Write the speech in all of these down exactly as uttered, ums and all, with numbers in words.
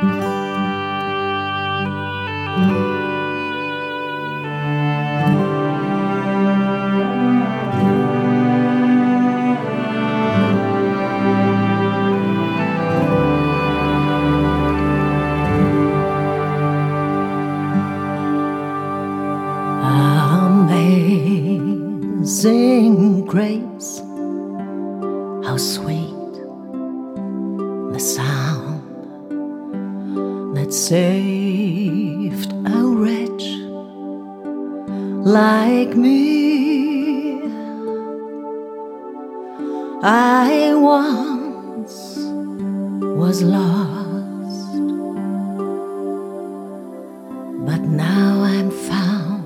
Amazing grace, how sweet the sound that saved a wretch like me. I once was lost, but now I'm found.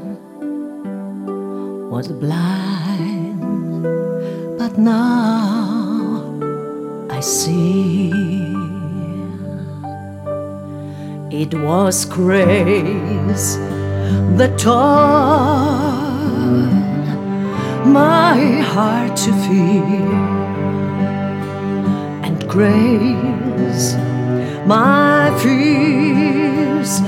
Was blind, but now I see. It was grace that taught my heart to fear, and grace my fears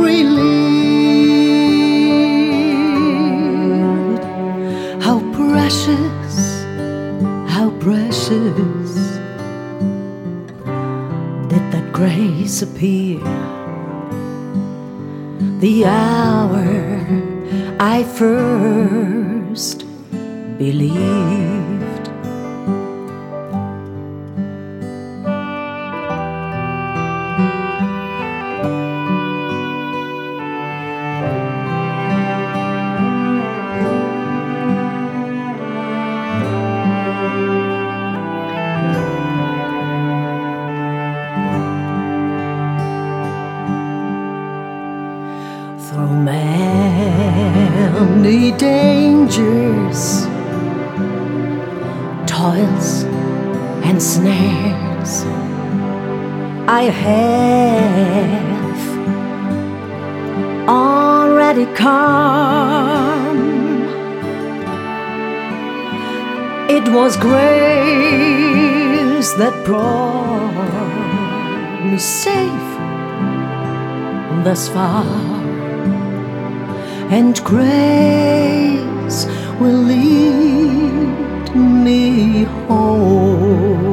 relieved. How precious, how precious did that grace appear the hour I first believed. Through many dangers, toils and snares, I have already come. It was grace that brought me safe thus far, and grace will lead me home.